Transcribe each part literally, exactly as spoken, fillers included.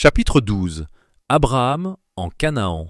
Chapitre douze. Abraham en Canaan.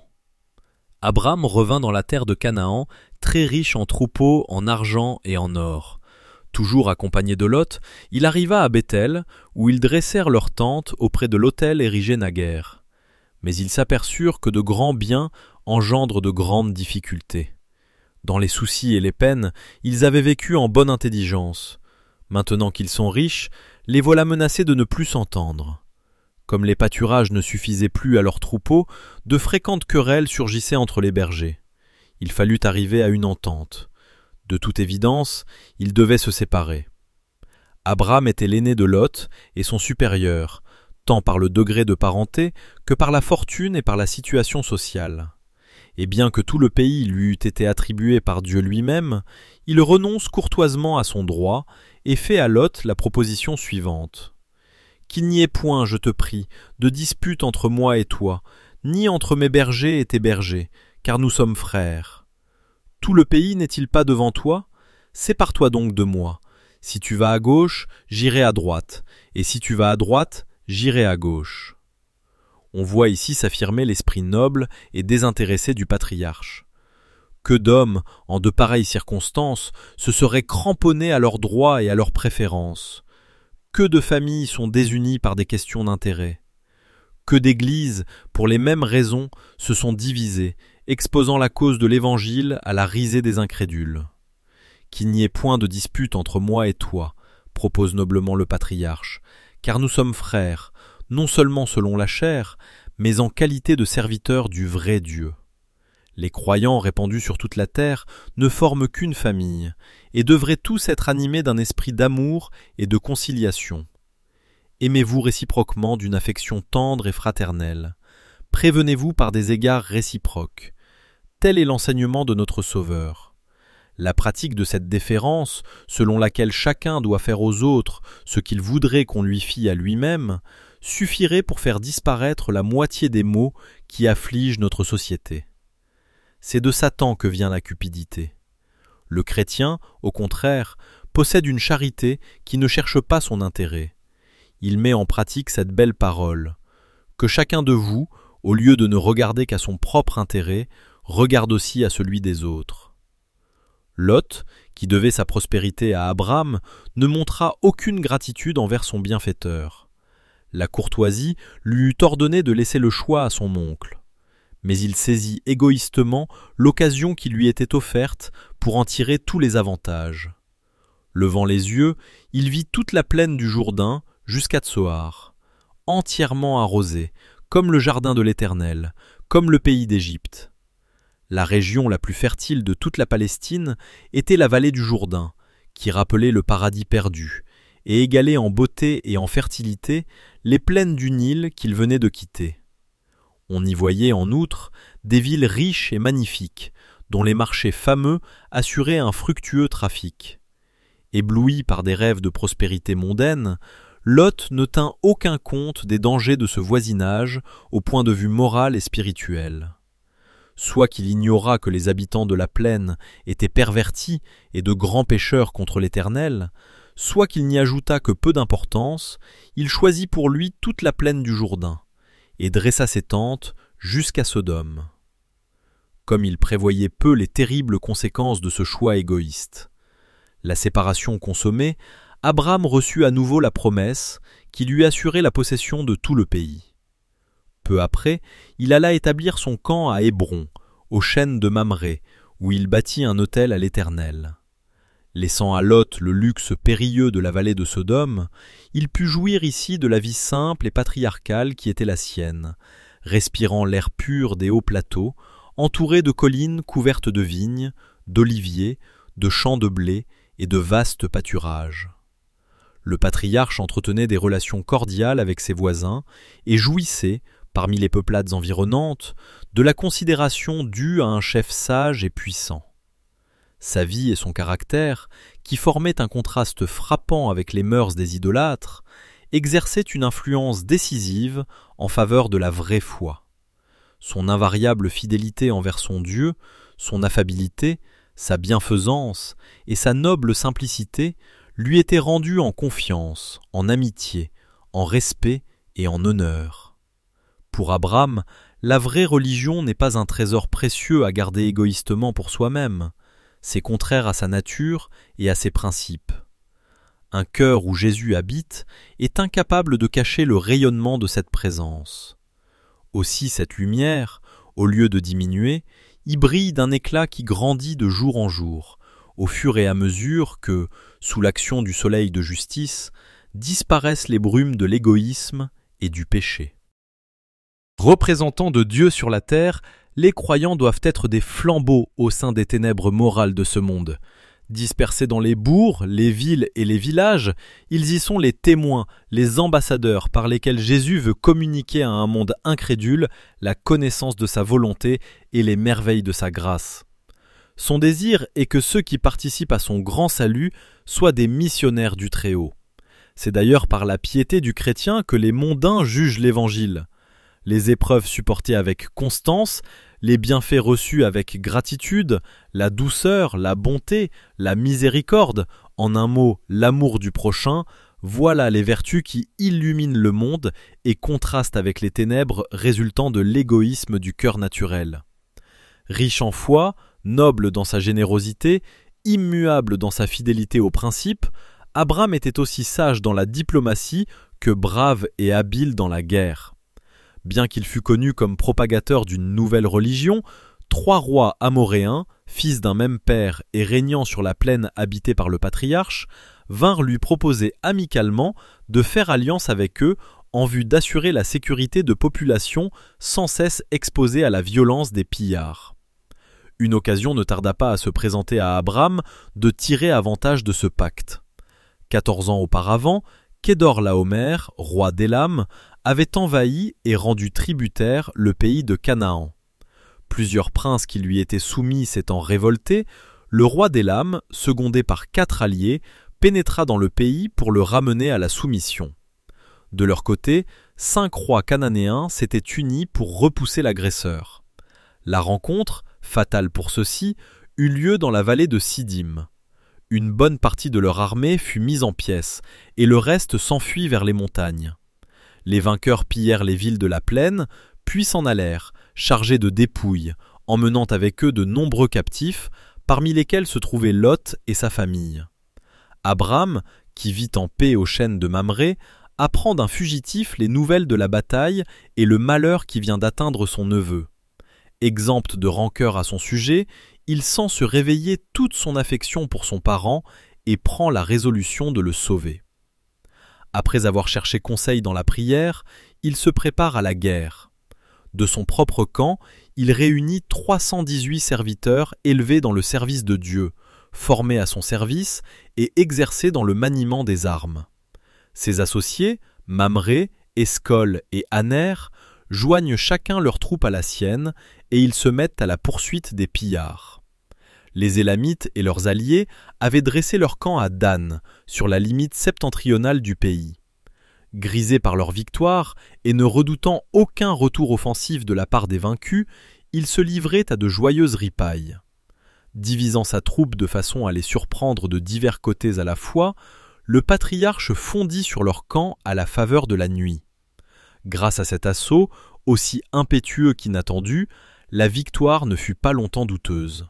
Abraham revint dans la terre de Canaan, très riche en troupeaux, en argent et en or. Toujours accompagné de Lot, il arriva à Béthel, où ils dressèrent leur tente auprès de l'autel érigé naguère. Mais ils s'aperçurent que de grands biens engendrent de grandes difficultés. Dans les soucis et les peines, ils avaient vécu en bonne intelligence. Maintenant qu'ils sont riches, les voilà menacés de ne plus s'entendre. Comme les pâturages ne suffisaient plus à leurs troupeaux, de fréquentes querelles surgissaient entre les bergers. Il fallut arriver à une entente. De toute évidence, ils devaient se séparer. Abraham était l'aîné de Lot et son supérieur, tant par le degré de parenté que par la fortune et par la situation sociale. Et bien que tout le pays lui eût été attribué par Dieu lui-même, il renonce courtoisement à son droit et fait à Lot la proposition suivante. Qu'il n'y ait point, je te prie, de dispute entre moi et toi, ni entre mes bergers et tes bergers, car nous sommes frères. Tout le pays n'est-il pas devant toi? Sépare-toi donc de moi. Si tu vas à gauche, j'irai à droite, et si tu vas à droite, j'irai à gauche. On voit ici s'affirmer l'esprit noble et désintéressé du patriarche. Que d'hommes, en de pareilles circonstances, se seraient cramponnés à leurs droits et à leurs préférences. Que de familles sont désunies par des questions d'intérêt. Que d'églises, pour les mêmes raisons, se sont divisées, exposant la cause de l'Évangile à la risée des incrédules. Qu'il n'y ait point de dispute entre moi et toi, propose noblement le patriarche, car nous sommes frères, non seulement selon la chair, mais en qualité de serviteurs du vrai Dieu. Les croyants répandus sur toute la terre ne forment qu'une famille, et devraient tous être animés d'un esprit d'amour et de conciliation. Aimez-vous réciproquement d'une affection tendre et fraternelle. Prévenez-vous par des égards réciproques. Tel est l'enseignement de notre Sauveur. La pratique de cette déférence, selon laquelle chacun doit faire aux autres ce qu'il voudrait qu'on lui fît à lui-même, suffirait pour faire disparaître la moitié des maux qui affligent notre société. C'est de Satan que vient la cupidité. Le chrétien, au contraire, possède une charité qui ne cherche pas son intérêt. Il met en pratique cette belle parole. Que chacun de vous, au lieu de ne regarder qu'à son propre intérêt, regarde aussi à celui des autres. Lot, qui devait sa prospérité à Abraham, ne montra aucune gratitude envers son bienfaiteur. La courtoisie lui eût ordonné de laisser le choix à son oncle. Mais il saisit égoïstement l'occasion qui lui était offerte pour en tirer tous les avantages. Levant les yeux, il vit toute la plaine du Jourdain jusqu'à Tsoar, entièrement arrosée, comme le jardin de l'Éternel, comme le pays d'Égypte. La région la plus fertile de toute la Palestine était la vallée du Jourdain, qui rappelait le paradis perdu, et égalait en beauté et en fertilité les plaines du Nil qu'il venait de quitter. On y voyait en outre des villes riches et magnifiques, dont les marchés fameux assuraient un fructueux trafic. Ébloui par des rêves de prospérité mondaine, Lot ne tint aucun compte des dangers de ce voisinage au point de vue moral et spirituel. Soit qu'il ignorât que les habitants de la plaine étaient pervertis et de grands pécheurs contre l'Éternel, soit qu'il n'y ajoutât que peu d'importance, il choisit pour lui toute la plaine du Jourdain, et dressa ses tentes jusqu'à Sodome. Comme il prévoyait peu les terribles conséquences de ce choix égoïste. La séparation consommée, Abraham reçut à nouveau la promesse qui lui assurait la possession de tout le pays. Peu après, il alla établir son camp à Hébron, aux chênes de Mamré, où il bâtit un autel à l'Éternel. Laissant à Lot le luxe périlleux de la vallée de Sodome, il put jouir ici de la vie simple et patriarcale qui était la sienne, respirant l'air pur des hauts plateaux, entouré de collines couvertes de vignes, d'oliviers, de champs de blé et de vastes pâturages. Le patriarche entretenait des relations cordiales avec ses voisins et jouissait, parmi les peuplades environnantes, de la considération due à un chef sage et puissant. Sa vie et son caractère, qui formaient un contraste frappant avec les mœurs des idolâtres, exerçaient une influence décisive en faveur de la vraie foi. Son invariable fidélité envers son Dieu, son affabilité, sa bienfaisance et sa noble simplicité lui étaient rendues en confiance, en amitié, en respect et en honneur. Pour Abraham, la vraie religion n'est pas un trésor précieux à garder égoïstement pour soi-même. C'est contraire à sa nature et à ses principes. Un cœur où Jésus habite est incapable de cacher le rayonnement de cette présence. Aussi cette lumière, au lieu de diminuer, y brille d'un éclat qui grandit de jour en jour, au fur et à mesure que, sous l'action du soleil de justice, disparaissent les brumes de l'égoïsme et du péché. Représentants de Dieu sur la terre, les croyants doivent être des flambeaux au sein des ténèbres morales de ce monde. Dispersés dans les bourgs, les villes et les villages, ils y sont les témoins, les ambassadeurs par lesquels Jésus veut communiquer à un monde incrédule la connaissance de sa volonté et les merveilles de sa grâce. Son désir est que ceux qui participent à son grand salut soient des missionnaires du Très-Haut. C'est d'ailleurs par la piété du chrétien que les mondains jugent l'Évangile. Les épreuves supportées avec constance, les bienfaits reçus avec gratitude, la douceur, la bonté, la miséricorde, en un mot, l'amour du prochain, voilà les vertus qui illuminent le monde et contrastent avec les ténèbres résultant de l'égoïsme du cœur naturel. Riche en foi, noble dans sa générosité, immuable dans sa fidélité aux principes, Abraham était aussi sage dans la diplomatie que brave et habile dans la guerre. Bien qu'il fût connu comme propagateur d'une nouvelle religion, trois rois amoréens, fils d'un même père et régnant sur la plaine habitée par le patriarche, vinrent lui proposer amicalement de faire alliance avec eux en vue d'assurer la sécurité de populations sans cesse exposées à la violence des pillards. Une occasion ne tarda pas à se présenter à Abraham de tirer avantage de ce pacte. Quatorze ans auparavant, Kédor-Laomer, roi d'Élam, avait envahi et rendu tributaire le pays de Canaan. Plusieurs princes qui lui étaient soumis s'étant révoltés, le roi d'Élam, secondé par quatre alliés, pénétra dans le pays pour le ramener à la soumission. De leur côté, cinq rois cananéens s'étaient unis pour repousser l'agresseur. La rencontre, fatale pour ceux-ci, eut lieu dans la vallée de Siddim. Une bonne partie de leur armée fut mise en pièces, et le reste s'enfuit vers les montagnes. Les vainqueurs pillèrent les villes de la plaine, puis s'en allèrent, chargés de dépouilles, emmenant avec eux de nombreux captifs, parmi lesquels se trouvait Lot et sa famille. Abraham, qui vit en paix aux chênes de Mamré, apprend d'un fugitif les nouvelles de la bataille et le malheur qui vient d'atteindre son neveu. Exempt de rancœur à son sujet, il sent se réveiller toute son affection pour son parent et prend la résolution de le sauver. Après avoir cherché conseil dans la prière, il se prépare à la guerre. De son propre camp, il réunit trois cent dix-huit serviteurs élevés dans le service de Dieu, formés à son service et exercés dans le maniement des armes. Ses associés, Mamré, Escol et Aner, joignent chacun leur troupe à la sienne et ils se mettent à la poursuite des pillards. Les Élamites et leurs alliés avaient dressé leur camp à Dan, sur la limite septentrionale du pays. Grisés par leur victoire et ne redoutant aucun retour offensif de la part des vaincus, ils se livraient à de joyeuses ripailles. Divisant sa troupe de façon à les surprendre de divers côtés à la fois, le patriarche fondit sur leur camp à la faveur de la nuit. Grâce à cet assaut, aussi impétueux qu'inattendu, la victoire ne fut pas longtemps douteuse.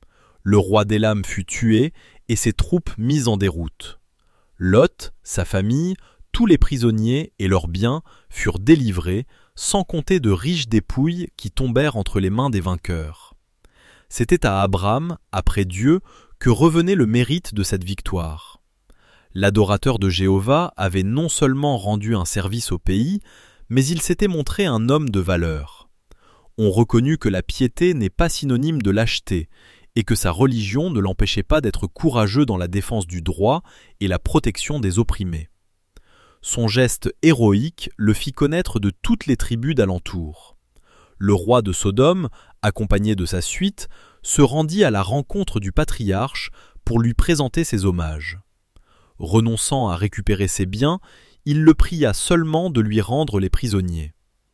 Le roi d'Élam fut tué et ses troupes mises en déroute. Lot, sa famille, tous les prisonniers et leurs biens furent délivrés, sans compter de riches dépouilles qui tombèrent entre les mains des vainqueurs. C'était à Abraham, après Dieu, que revenait le mérite de cette victoire. L'adorateur de Jéhovah avait non seulement rendu un service au pays, mais il s'était montré un homme de valeur. On reconnut que la piété n'est pas synonyme de lâcheté, et que sa religion ne l'empêchait pas d'être courageux dans la défense du droit et la protection des opprimés. Son geste héroïque le fit connaître de toutes les tribus d'alentour. Le roi de Sodome, accompagné de sa suite, se rendit à la rencontre du patriarche pour lui présenter ses hommages. Renonçant à récupérer ses biens, il le pria seulement de lui rendre les prisonniers.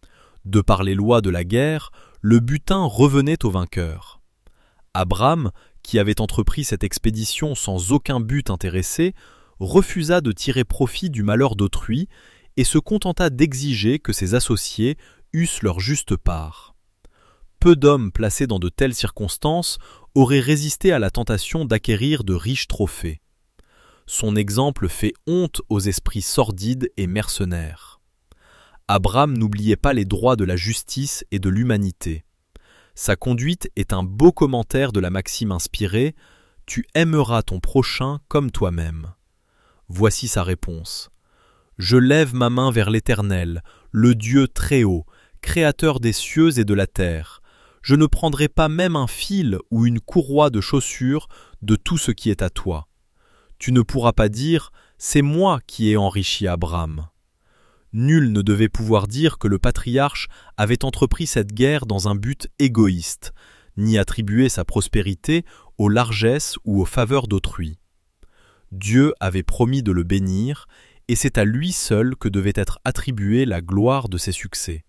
De par les lois de la guerre, le butin revenait au vainqueur. Abraham, qui avait entrepris cette expédition sans aucun but intéressé, refusa de tirer profit du malheur d'autrui et se contenta d'exiger que ses associés eussent leur juste part. Peu d'hommes placés dans de telles circonstances auraient résisté à la tentation d'acquérir de riches trophées. Son exemple fait honte aux esprits sordides et mercenaires. Abraham n'oubliait pas les droits de la justice et de l'humanité. Sa conduite est un beau commentaire de la maxime inspirée « Tu aimeras ton prochain comme toi-même ». Voici sa réponse. « Je lève ma main vers l'Éternel, le Dieu très haut, créateur des cieux et de la terre. Je ne prendrai pas même un fil ou une courroie de chaussure de tout ce qui est à toi. Tu ne pourras pas dire « C'est moi qui ai enrichi Abraham ». Nul ne devait pouvoir dire que le patriarche avait entrepris cette guerre dans un but égoïste, ni attribuer sa prospérité aux largesses ou aux faveurs d'autrui. Dieu avait promis de le bénir, et c'est à lui seul que devait être attribuée la gloire de ses succès.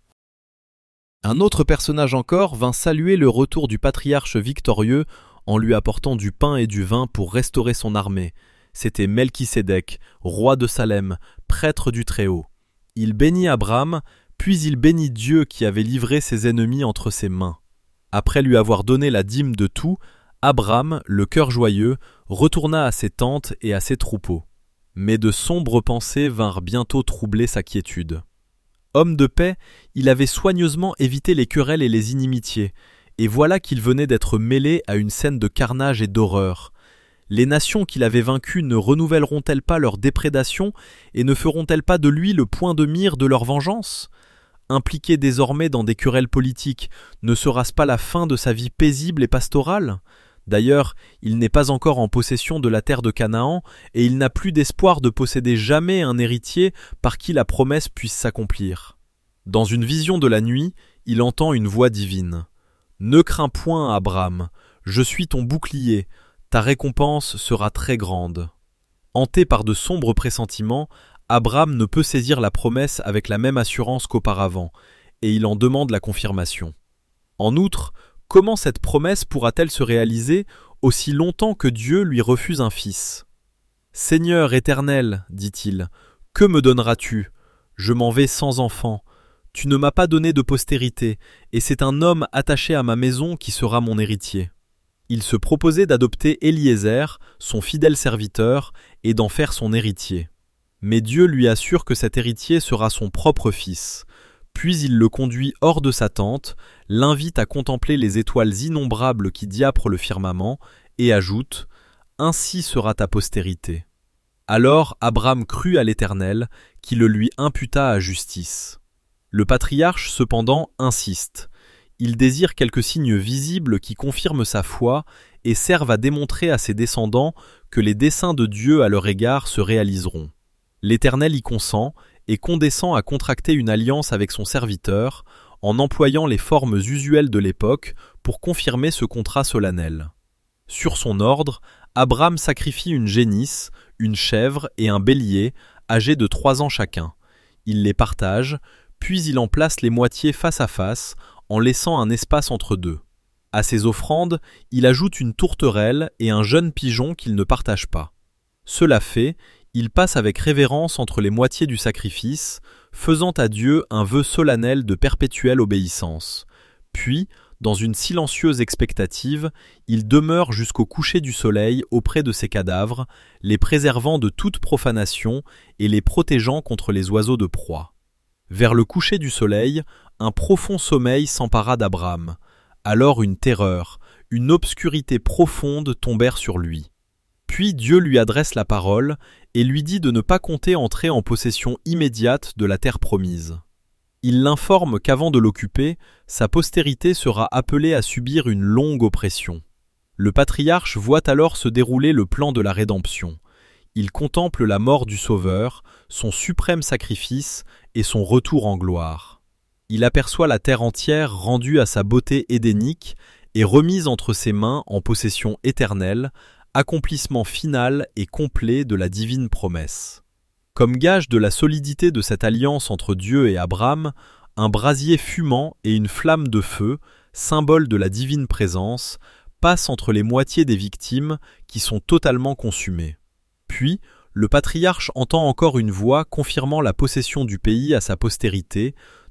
Un autre personnage encore vint saluer le retour du patriarche victorieux en lui apportant du pain et du vin pour restaurer son armée. C'était Melchisédek, roi de Salem, prêtre du Très-Haut. Il bénit Abraham, puis il bénit Dieu qui avait livré ses ennemis entre ses mains. Après lui avoir donné la dîme de tout, Abraham, le cœur joyeux, retourna à ses tentes et à ses troupeaux. Mais de sombres pensées vinrent bientôt troubler sa quiétude. Homme de paix, il avait soigneusement évité les querelles et les inimitiés, et voilà qu'il venait d'être mêlé à une scène de carnage et d'horreur. Les nations qu'il avait vaincues ne renouvelleront-elles pas leur déprédation et ne feront-elles pas de lui le point de mire de leur vengeance ? Impliqué désormais dans des querelles politiques, ne sera-ce pas la fin de sa vie paisible et pastorale ? D'ailleurs, il n'est pas encore en possession de la terre de Canaan et il n'a plus d'espoir de posséder jamais un héritier par qui la promesse puisse s'accomplir. Dans une vision de la nuit, il entend une voix divine. « Ne crains point, Abraham, je suis ton bouclier, ta récompense sera très grande. » Hanté par de sombres pressentiments, Abraham ne peut saisir la promesse avec la même assurance qu'auparavant, et il en demande la confirmation. En outre, comment cette promesse pourra-t-elle se réaliser aussi longtemps que Dieu lui refuse un fils ? « Seigneur éternel, dit-il, que me donneras-tu ? Je m'en vais sans enfant. Tu ne m'as pas donné de postérité, et c'est un homme attaché à ma maison qui sera mon héritier. » Il se proposait d'adopter Éliézer, son fidèle serviteur, et d'en faire son héritier. Mais Dieu lui assure que cet héritier sera son propre fils. Puis il le conduit hors de sa tente, l'invite à contempler les étoiles innombrables qui diaprent le firmament, et ajoute « Ainsi sera ta postérité. » Alors Abraham crut à l'Éternel, qui le lui imputa à justice. Le patriarche, cependant, insiste. Il désire quelques signes visibles qui confirment sa foi et servent à démontrer à ses descendants que les desseins de Dieu à leur égard se réaliseront. L'Éternel y consent et condescend à contracter une alliance avec son serviteur en employant les formes usuelles de l'époque pour confirmer ce contrat solennel. Sur son ordre, Abraham sacrifie une génisse, une chèvre et un bélier, âgés de trois ans chacun. Il les partage, puis il en place les moitiés face à face, en laissant un espace entre deux. À ses offrandes, il ajoute une tourterelle et un jeune pigeon qu'il ne partage pas. Cela fait, il passe avec révérence entre les moitiés du sacrifice, faisant à Dieu un vœu solennel de perpétuelle obéissance. Puis, dans une silencieuse expectative, il demeure jusqu'au coucher du soleil auprès de ces cadavres, les préservant de toute profanation et les protégeant contre les oiseaux de proie. Vers le coucher du soleil, un profond sommeil s'empara d'Abraham. Alors une terreur, une obscurité profonde tombèrent sur lui. Puis Dieu lui adresse la parole et lui dit de ne pas compter entrer en possession immédiate de la terre promise. Il l'informe qu'avant de l'occuper, sa postérité sera appelée à subir une longue oppression. Le patriarche voit alors se dérouler le plan de la rédemption. Il contemple la mort du Sauveur, son suprême sacrifice et son retour en gloire. Il aperçoit la terre entière rendue à sa beauté édénique et remise entre ses mains en possession éternelle, accomplissement final et complet de la divine promesse. Comme gage de la solidité de cette alliance entre Dieu et Abraham, un brasier fumant et une flamme de feu, symbole de la divine présence, passent entre les moitiés des victimes qui sont totalement consumées. Puis, le patriarche entend encore une voix confirmant la possession du pays à sa postérité,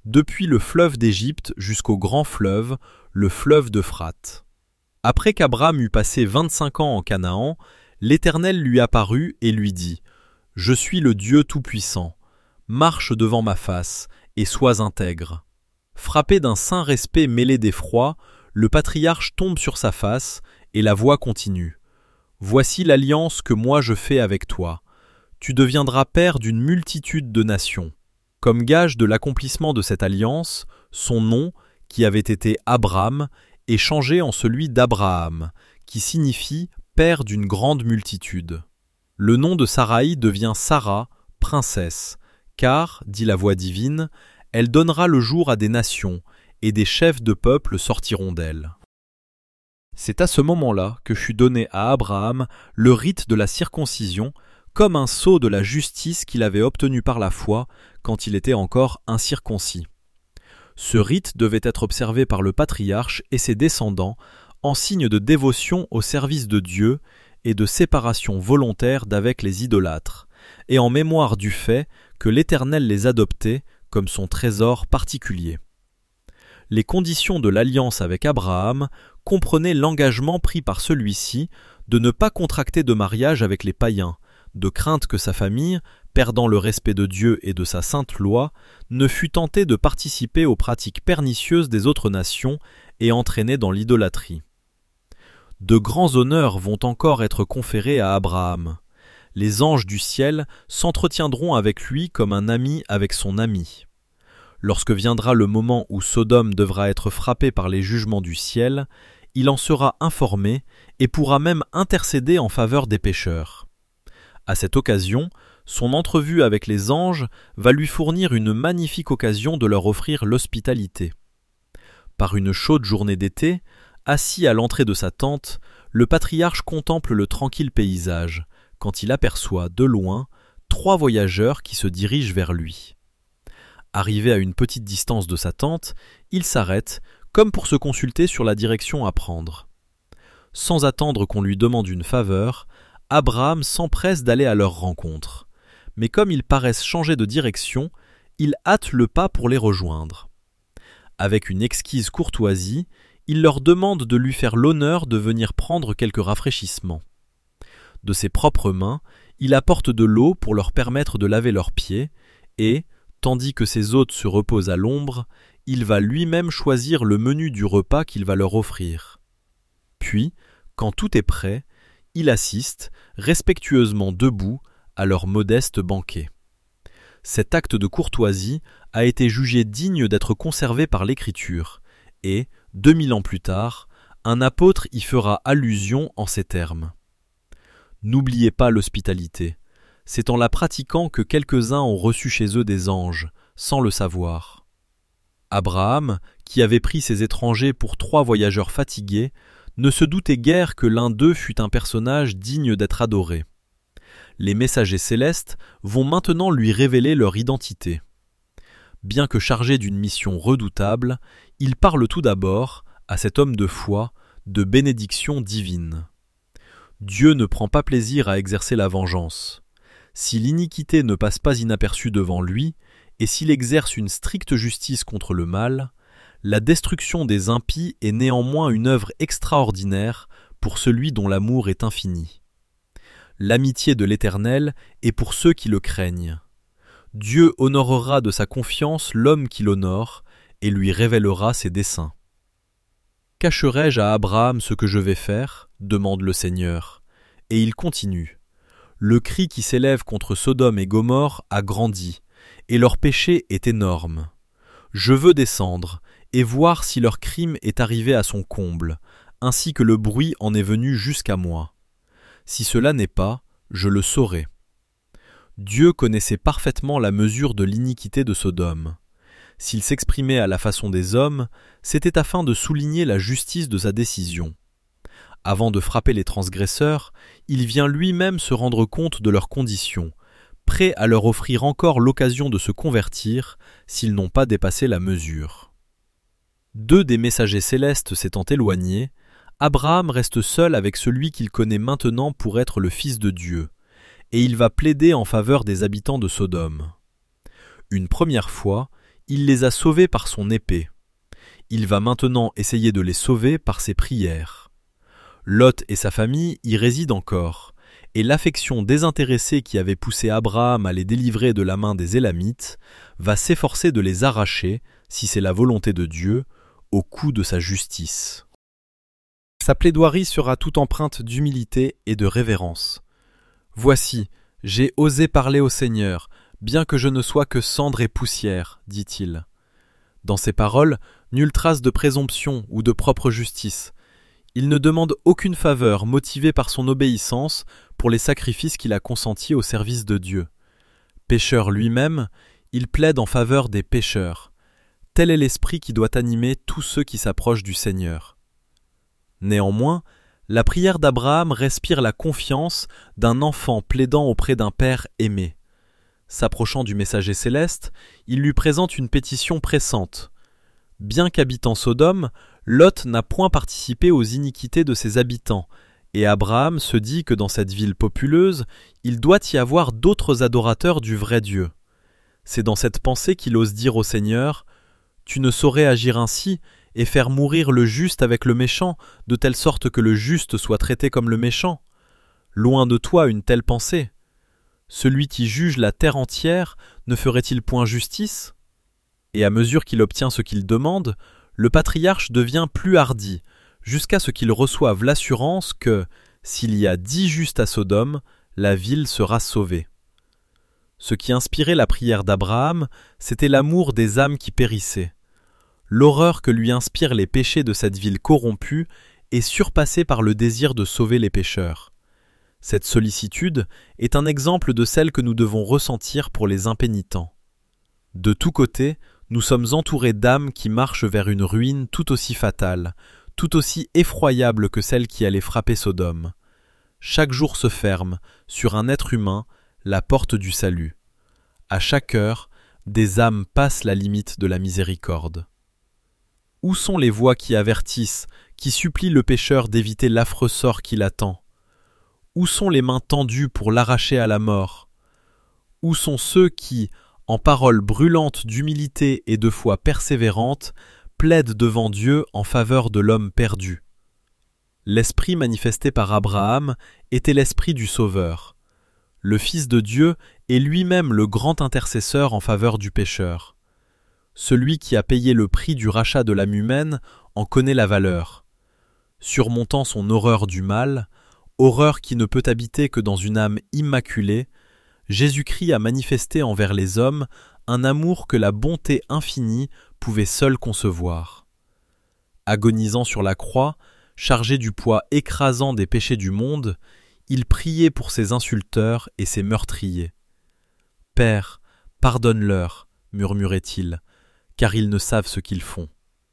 depuis le fleuve d'Égypte jusqu'au grand fleuve, le fleuve d'Euphrate. Après qu'Abraham eut passé vingt-cinq ans en Canaan, l'Éternel lui apparut et lui dit : « Je suis le Dieu Tout-Puissant. Marche devant ma face et sois intègre. » Frappé d'un saint respect mêlé d'effroi, le patriarche tombe sur sa face et la voix continue. « Voici l'alliance que moi je fais avec toi. Tu deviendras père d'une multitude de nations. » Comme gage de l'accomplissement de cette alliance, son nom, qui avait été Abram, est changé en celui d'Abraham, qui signifie « père d'une grande multitude ». Le nom de Saraï devient Sarah, princesse, car, dit la voix divine, elle donnera le jour à des nations, et des chefs de peuple sortiront d'elle. C'est à ce moment-là que fut donné à Abraham le rite de la circoncision, comme un sceau de la justice qu'il avait obtenu par la foi quand il était encore incirconcis. Ce rite devait être observé par le patriarche et ses descendants en signe de dévotion au service de Dieu et de séparation volontaire d'avec les idolâtres, et en mémoire du fait que l'Éternel les adoptait comme son trésor particulier. Les conditions de l'alliance avec Abraham comprenaient l'engagement pris par celui-ci de ne pas contracter de mariage avec les païens, de crainte que sa famille, perdant le respect de Dieu et de sa sainte loi, ne fût tentée de participer aux pratiques pernicieuses des autres nations et entraînée dans l'idolâtrie. De grands honneurs vont encore être conférés à Abraham. Les anges du ciel s'entretiendront avec lui comme un ami avec son ami. Lorsque viendra le moment où Sodome devra être frappée par les jugements du ciel, il en sera informé et pourra même intercéder en faveur des pécheurs. À cette occasion, son entrevue avec les anges va lui fournir une magnifique occasion de leur offrir l'hospitalité. Par une chaude journée d'été, assis à l'entrée de sa tente, le patriarche contemple le tranquille paysage, quand il aperçoit, de loin, trois voyageurs qui se dirigent vers lui. Arrivé à une petite distance de sa tente, il s'arrête, comme pour se consulter sur la direction à prendre. Sans attendre qu'on lui demande une faveur, Abraham s'empresse d'aller à leur rencontre. Mais comme ils paraissent changer de direction, il hâte le pas pour les rejoindre. Avec une exquise courtoisie, il leur demande de lui faire l'honneur de venir prendre quelques rafraîchissements. De ses propres mains, il apporte de l'eau pour leur permettre de laver leurs pieds et, tandis que ses hôtes se reposent à l'ombre, il va lui-même choisir le menu du repas qu'il va leur offrir. Puis, quand tout est prêt, il assiste, respectueusement debout, à leur modeste banquet. Cet acte de courtoisie a été jugé digne d'être conservé par l'Écriture, et, deux mille ans plus tard, un apôtre y fera allusion en ces termes. N'oubliez pas l'hospitalité. C'est en la pratiquant que quelques-uns ont reçu chez eux des anges, sans le savoir. Abraham, qui avait pris ces étrangers pour trois voyageurs fatigués, ne se doutait guère que l'un d'eux fût un personnage digne d'être adoré. Les messagers célestes vont maintenant lui révéler leur identité. Bien que chargé d'une mission redoutable, il parle tout d'abord, à cet homme de foi, de bénédiction divine. Dieu ne prend pas plaisir à exercer la vengeance. Si l'iniquité ne passe pas inaperçue devant lui, et s'il exerce une stricte justice contre le mal, la destruction des impies est néanmoins une œuvre extraordinaire pour celui dont l'amour est infini. L'amitié de l'Éternel est pour ceux qui le craignent. Dieu honorera de sa confiance l'homme qui l'honore et lui révélera ses desseins. Cacherai-je à Abraham ce que je vais faire ? Demande le Seigneur. Et il continue. Le cri qui s'élève contre Sodome et Gomorrhe a grandi, et leur péché est énorme. Je veux descendre et voir si leur crime est arrivé à son comble, ainsi que le bruit en est venu jusqu'à moi. Si cela n'est pas, je le saurai. Dieu connaissait parfaitement la mesure de l'iniquité de Sodome. S'il s'exprimait à la façon des hommes, c'était afin de souligner la justice de sa décision. Avant de frapper les transgresseurs, il vient lui-même se rendre compte de leurs conditions, prêt à leur offrir encore l'occasion de se convertir s'ils n'ont pas dépassé la mesure. Deux des messagers célestes s'étant éloignés, Abraham reste seul avec celui qu'il connaît maintenant pour être le Fils de Dieu, et il va plaider en faveur des habitants de Sodome. Une première fois, il les a sauvés par son épée. Il va maintenant essayer de les sauver par ses prières. Lot et sa famille y résident encore, et l'affection désintéressée qui avait poussé Abraham à les délivrer de la main des Élamites va s'efforcer de les arracher, si c'est la volonté de Dieu, au coup de sa justice. Sa plaidoirie sera toute empreinte d'humilité et de révérence. « Voici, j'ai osé parler au Seigneur, bien que je ne sois que cendre et poussière, dit-il. » Dans ses paroles, nulle trace de présomption ou de propre justice. Il ne demande aucune faveur motivée par son obéissance pour les sacrifices qu'il a consentis au service de Dieu. Pécheur lui-même, il plaide en faveur des pécheurs. Tel est l'esprit qui doit animer tous ceux qui s'approchent du Seigneur. Néanmoins, la prière d'Abraham respire la confiance d'un enfant plaidant auprès d'un père aimé. S'approchant du messager céleste, il lui présente une pétition pressante. Bien qu'habitant Sodome, Lot n'a point participé aux iniquités de ses habitants, et Abraham se dit que dans cette ville populeuse, il doit y avoir d'autres adorateurs du vrai Dieu. C'est dans cette pensée qu'il ose dire au Seigneur « Tu ne saurais agir ainsi et faire mourir le juste avec le méchant, de telle sorte que le juste soit traité comme le méchant. Loin de toi une telle pensée. Celui qui juge la terre entière ne ferait-il point justice ?» Et à mesure qu'il obtient ce qu'il demande, le patriarche devient plus hardi, jusqu'à ce qu'il reçoive l'assurance que, s'il y a dix justes à Sodome, la ville sera sauvée. Ce qui inspirait la prière d'Abraham, c'était l'amour des âmes qui périssaient. L'horreur que lui inspirent les péchés de cette ville corrompue est surpassée par le désir de sauver les pécheurs. Cette sollicitude est un exemple de celle que nous devons ressentir pour les impénitents. De tous côtés, nous sommes entourés d'âmes qui marchent vers une ruine tout aussi fatale, tout aussi effroyable que celle qui allait frapper Sodome. Chaque jour se ferme, sur un être humain, la porte du salut. À chaque heure, des âmes passent la limite de la miséricorde. Où sont les voix qui avertissent, qui supplient le pécheur d'éviter l'affreux sort qui l'attend? Où sont les mains tendues pour l'arracher à la mort? Où sont ceux qui, en paroles brûlantes d'humilité et de foi persévérante, plaident devant Dieu en faveur de l'homme perdu? L'esprit manifesté par Abraham était l'esprit du Sauveur. Le Fils de Dieu est lui-même le grand intercesseur en faveur du pécheur. Celui qui a payé le prix du rachat de l'âme humaine en connaît la valeur. Surmontant son horreur du mal, horreur qui ne peut habiter que dans une âme immaculée, Jésus-Christ a manifesté envers les hommes un amour que la bonté infinie pouvait seule concevoir. Agonisant sur la croix, chargé du poids écrasant des péchés du monde, il priait pour ses insulteurs et ses meurtriers. « Père, pardonne-leur, murmurait-il, car ils ne savent ce qu'ils font. »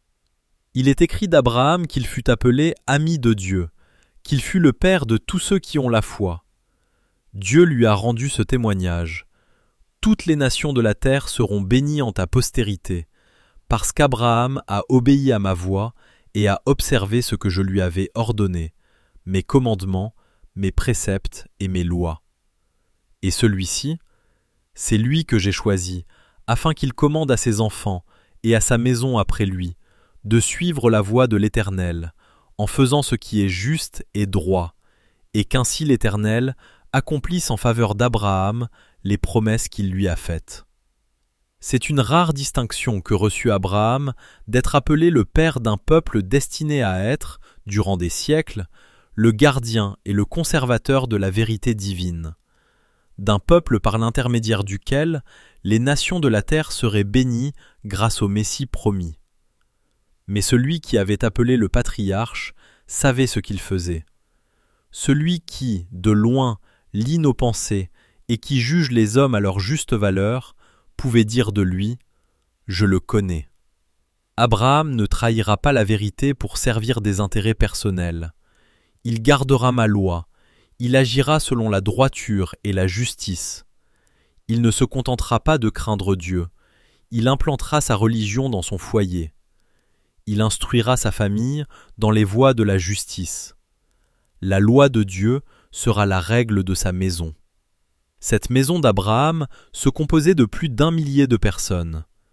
Il est écrit d'Abraham qu'il fut appelé ami de Dieu, qu'il fut le père de tous ceux qui ont la foi. Dieu lui a rendu ce témoignage. Toutes les nations de la terre seront bénies en ta postérité, parce qu'Abraham a obéi à ma voix et a observé ce que je lui avais ordonné, mes commandements, mes préceptes et mes lois. Et celui-ci, c'est lui que j'ai choisi, afin qu'il commande à ses enfants et à sa maison après lui, de suivre la voie de l'Éternel, en faisant ce qui est juste et droit, et qu'ainsi l'Éternel accomplisse en faveur d'Abraham les promesses qu'il lui a faites. C'est une rare distinction que reçut Abraham d'être appelé le père d'un peuple destiné à être, durant des siècles, le gardien et le conservateur de la vérité divine, d'un peuple par l'intermédiaire duquel les nations de la terre seraient bénies grâce au Messie promis. Mais celui qui avait appelé le patriarche savait ce qu'il faisait. Celui qui, de loin, lit nos pensées et qui juge les hommes à leur juste valeur, pouvait dire de lui « Je le connais ». Abraham ne trahira pas la vérité pour servir des intérêts personnels. Il gardera ma loi, il agira selon la droiture et la justice. Il ne se contentera pas de craindre Dieu, il implantera sa religion dans son foyer. Il instruira sa famille dans les voies de la justice. La loi de Dieu sera la règle de sa maison. Cette maison d'Abraham se composait de plus d'un millier de personnes.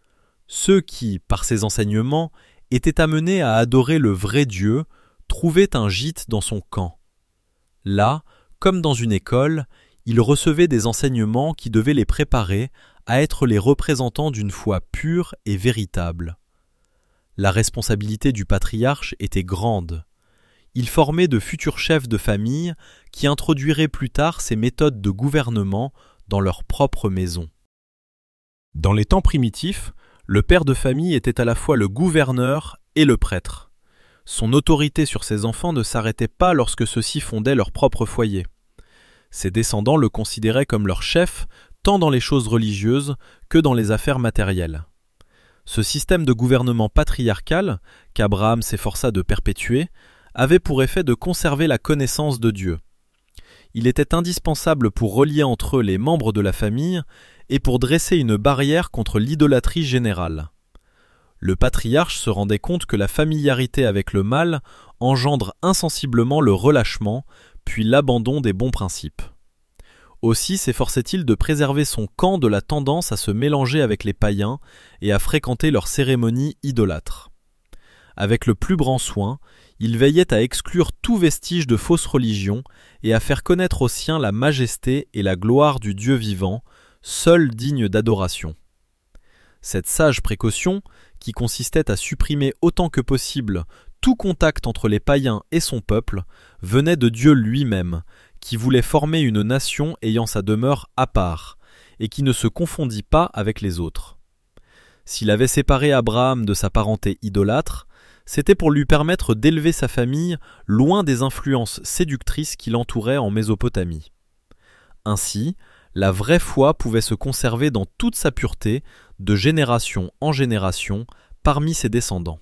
Ceux qui, par ces enseignements, étaient amenés à adorer le vrai Dieu, trouvaient un gîte dans son camp. Là, comme dans une école, ils recevaient des enseignements qui devaient les préparer à être les représentants d'une foi pure et véritable. La responsabilité du patriarche était grande. Il formait de futurs chefs de famille qui introduiraient plus tard ces méthodes de gouvernement dans leur propre maison. Dans les temps primitifs, le père de famille était à la fois le gouverneur et le prêtre. Son autorité sur ses enfants ne s'arrêtait pas lorsque ceux-ci fondaient leur propre foyer. Ses descendants le considéraient comme leur chef, tant dans les choses religieuses que dans les affaires matérielles. Ce système de gouvernement patriarcal, qu'Abraham s'efforça de perpétuer, avait pour effet de conserver la connaissance de Dieu. Il était indispensable pour relier entre eux les membres de la famille et pour dresser une barrière contre l'idolâtrie générale. Le patriarche se rendait compte que la familiarité avec le mal engendre insensiblement le relâchement, puis l'abandon des bons principes. Aussi s'efforçait-il de préserver son camp de la tendance à se mélanger avec les païens et à fréquenter leurs cérémonies idolâtres. Avec le plus grand soin, il veillait à exclure tout vestige de fausse religion et à faire connaître aux siens la majesté et la gloire du Dieu vivant, seul digne d'adoration. Cette sage précaution, qui consistait à supprimer autant que possible tout contact entre les païens et son peuple, venait de Dieu lui-même, qui voulait former une nation ayant sa demeure à part, et qui ne se confondit pas avec les autres. S'il avait séparé Abraham de sa parenté idolâtre, c'était pour lui permettre d'élever sa famille loin des influences séductrices qui l'entouraient en Mésopotamie. Ainsi, la vraie foi pouvait se conserver dans toute sa pureté, de génération en génération, parmi ses descendants.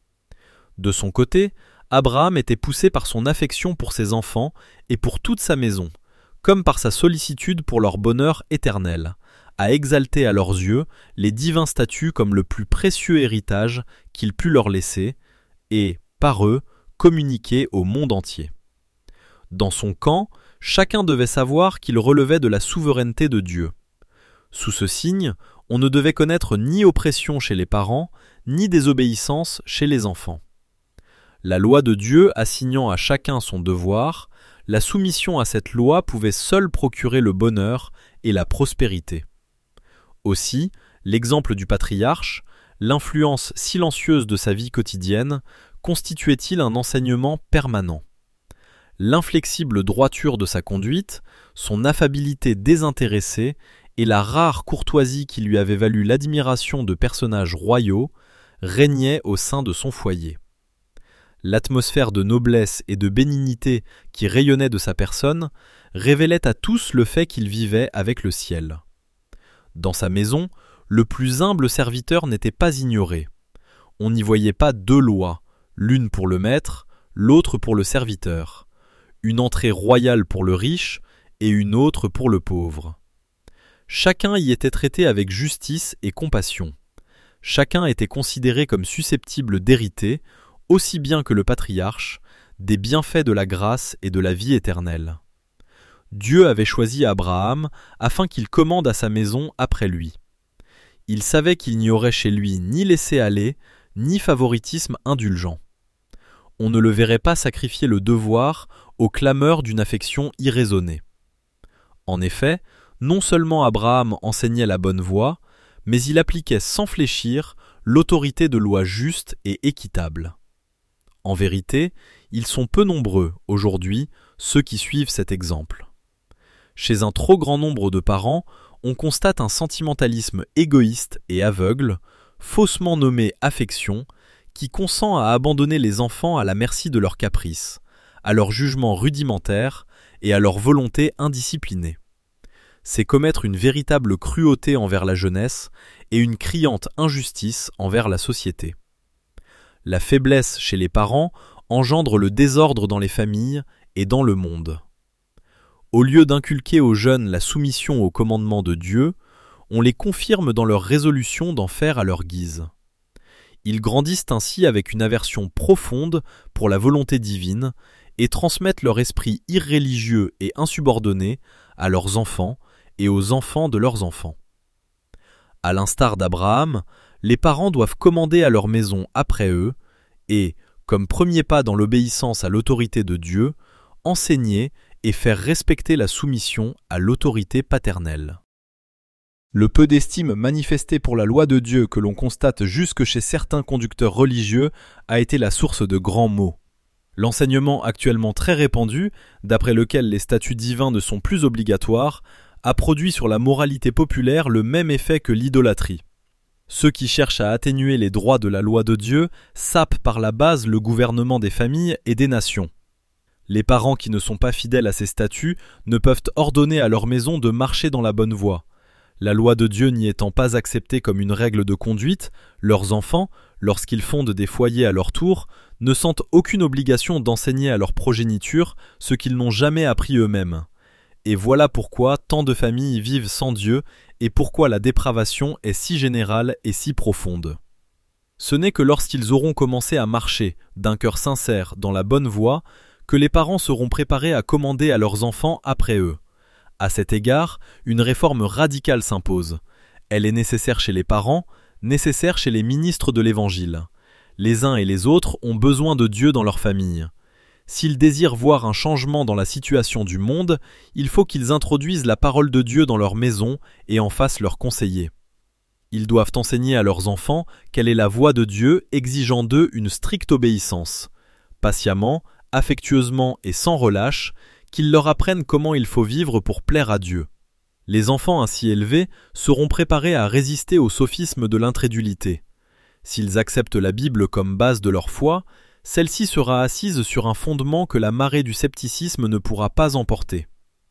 De son côté, Abraham était poussé par son affection pour ses enfants et pour toute sa maison, comme par sa sollicitude pour leur bonheur éternel, à exalter à leurs yeux les divins statuts comme le plus précieux héritage qu'il put leur laisser, et, par eux, communiquer au monde entier. Dans son camp, chacun devait savoir qu'il relevait de la souveraineté de Dieu. Sous ce signe, on ne devait connaître ni oppression chez les parents, ni désobéissance chez les enfants. La loi de Dieu assignant à chacun son devoir, la soumission à cette loi pouvait seule procurer le bonheur et la prospérité. Aussi, l'exemple du patriarche, l'influence silencieuse de sa vie quotidienne, constituait-il un enseignement permanent. L'inflexible droiture de sa conduite, son affabilité désintéressée et la rare courtoisie qui lui avait valu l'admiration de personnages royaux régnaient au sein de son foyer. L'atmosphère de noblesse et de bénignité qui rayonnait de sa personne révélait à tous le fait qu'il vivait avec le ciel. Dans sa maison, le plus humble serviteur n'était pas ignoré. On n'y voyait pas deux lois, l'une pour le maître, l'autre pour le serviteur, une entrée royale pour le riche et une autre pour le pauvre. Chacun y était traité avec justice et compassion. Chacun était considéré comme susceptible d'hériter, aussi bien que le patriarche, des bienfaits de la grâce et de la vie éternelle. Dieu avait choisi Abraham afin qu'il commande à sa maison après lui. Il savait qu'il n'y aurait chez lui ni laisser-aller, ni favoritisme indulgent. On ne le verrait pas sacrifier le devoir aux clameurs d'une affection irraisonnée. En effet, non seulement Abraham enseignait la bonne voie, mais il appliquait sans fléchir l'autorité de lois justes et équitables. En vérité, ils sont peu nombreux, aujourd'hui, ceux qui suivent cet exemple. Chez un trop grand nombre de parents, on constate un sentimentalisme égoïste et aveugle, faussement nommé affection, qui consent à abandonner les enfants à la merci de leurs caprices, à leur jugement rudimentaire et à leur volonté indisciplinée. C'est commettre une véritable cruauté envers la jeunesse et une criante injustice envers la société. La faiblesse chez les parents engendre le désordre dans les familles et dans le monde. Au lieu d'inculquer aux jeunes la soumission aux commandements de Dieu, on les confirme dans leur résolution d'en faire à leur guise. Ils grandissent ainsi avec une aversion profonde pour la volonté divine et transmettent leur esprit irréligieux et insubordonné à leurs enfants et aux enfants de leurs enfants. À l'instar d'Abraham, les parents doivent commander à leur maison après eux et, comme premier pas dans l'obéissance à l'autorité de Dieu, enseigner et faire respecter la soumission à l'autorité paternelle. Le peu d'estime manifesté pour la loi de Dieu que l'on constate jusque chez certains conducteurs religieux a été la source de grands maux. L'enseignement actuellement très répandu, d'après lequel les statuts divins ne sont plus obligatoires, a produit sur la moralité populaire le même effet que l'idolâtrie. Ceux qui cherchent à atténuer les droits de la loi de Dieu sapent par la base le gouvernement des familles et des nations. Les parents qui ne sont pas fidèles à ces statuts ne peuvent ordonner à leur maison de marcher dans la bonne voie. La loi de Dieu n'y étant pas acceptée comme une règle de conduite, leurs enfants, lorsqu'ils fondent des foyers à leur tour, ne sentent aucune obligation d'enseigner à leur progéniture ce qu'ils n'ont jamais appris eux-mêmes. Et voilà pourquoi tant de familles vivent sans Dieu et pourquoi la dépravation est si générale et si profonde. Ce n'est que lorsqu'ils auront commencé à marcher, d'un cœur sincère, dans la bonne voie, que les parents seront préparés à commander à leurs enfants après eux. À cet égard, une réforme radicale s'impose. Elle est nécessaire chez les parents, nécessaire chez les ministres de l'Évangile. Les uns et les autres ont besoin de Dieu dans leur famille. S'ils désirent voir un changement dans la situation du monde, il faut qu'ils introduisent la parole de Dieu dans leur maison et en fassent leurs conseillers. Ils doivent enseigner à leurs enfants quelle est la voie de Dieu, exigeant d'eux une stricte obéissance. Patiemment, affectueusement et sans relâche, qu'ils leur apprennent comment il faut vivre pour plaire à Dieu. Les enfants ainsi élevés seront préparés à résister au sophisme de l'incrédulité. S'ils acceptent la Bible comme base de leur foi, celle-ci sera assise sur un fondement que la marée du scepticisme ne pourra pas emporter.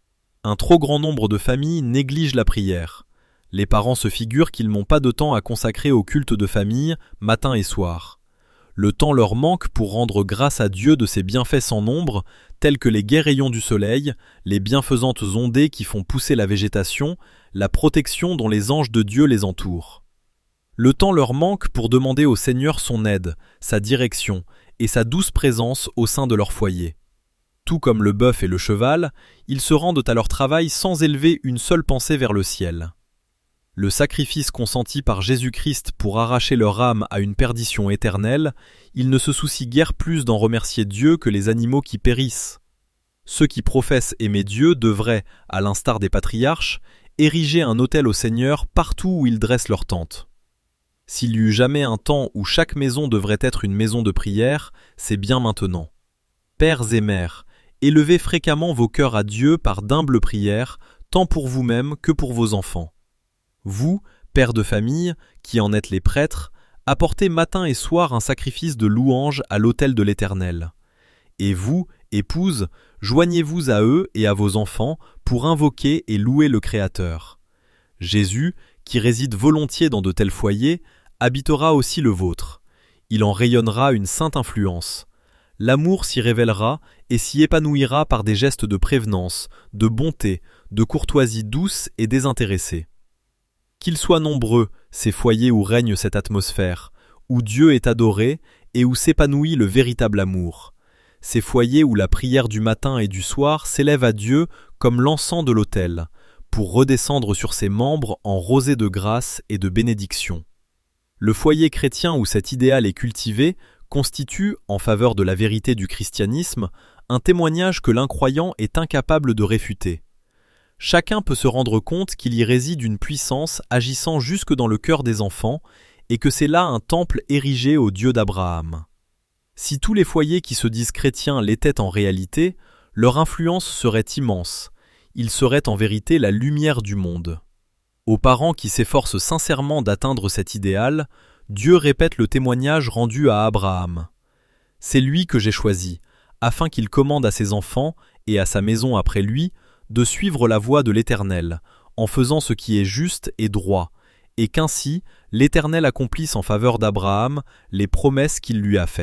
Un trop grand nombre de familles négligent la prière. Les parents se figurent qu'ils n'ont pas de temps à consacrer au culte de famille, matin et soir. Le temps leur manque pour rendre grâce à Dieu de ses bienfaits sans nombre, tels que les gais rayons du soleil, les bienfaisantes ondées qui font pousser la végétation, la protection dont les anges de Dieu les entourent. Le temps leur manque pour demander au Seigneur son aide, sa direction et sa douce présence au sein de leur foyer. Tout comme le bœuf et le cheval, ils se rendent à leur travail sans élever une seule pensée vers le ciel. Le sacrifice consenti par Jésus-Christ pour arracher leur âme à une perdition éternelle, ils ne se soucient guère plus d'en remercier Dieu que les animaux qui périssent. Ceux qui professent aimer Dieu devraient, à l'instar des patriarches, ériger un autel au Seigneur partout où ils dressent leur tente. S'il y eut jamais un temps où chaque maison devrait être une maison de prière, c'est bien maintenant. Pères et mères, élevez fréquemment vos cœurs à Dieu par d'humbles prières, tant pour vous-même que pour vos enfants. Vous, pères de famille, qui en êtes les prêtres, apportez matin et soir un sacrifice de louange à l'autel de l'Éternel. Et vous, épouses, joignez-vous à eux et à vos enfants pour invoquer et louer le Créateur. Jésus, qui réside volontiers dans de tels foyers, habitera aussi le vôtre. Il en rayonnera une sainte influence. L'amour s'y révélera et s'y épanouira par des gestes de prévenance, de bonté, de courtoisie douce et désintéressée. Qu'ils soient nombreux, ces foyers où règne cette atmosphère, où Dieu est adoré et où s'épanouit le véritable amour. Ces foyers où la prière du matin et du soir s'élève à Dieu comme l'encens de l'autel, pour redescendre sur ses membres en rosée de grâce et de bénédiction. Le foyer chrétien où cet idéal est cultivé constitue, en faveur de la vérité du christianisme, un témoignage que l'incroyant est incapable de réfuter. Chacun peut se rendre compte qu'il y réside une puissance agissant jusque dans le cœur des enfants et que c'est là un temple érigé au Dieu d'Abraham. Si tous les foyers qui se disent chrétiens l'étaient en réalité, leur influence serait immense. Ils seraient en vérité la lumière du monde. Aux parents qui s'efforcent sincèrement d'atteindre cet idéal, Dieu répète le témoignage rendu à Abraham. « C'est lui que j'ai choisi, afin qu'il commande à ses enfants et à sa maison après lui de suivre la voie de l'Éternel, en faisant ce qui est juste et droit, et qu'ainsi l'Éternel accomplisse en faveur d'Abraham les promesses qu'il lui a faites. »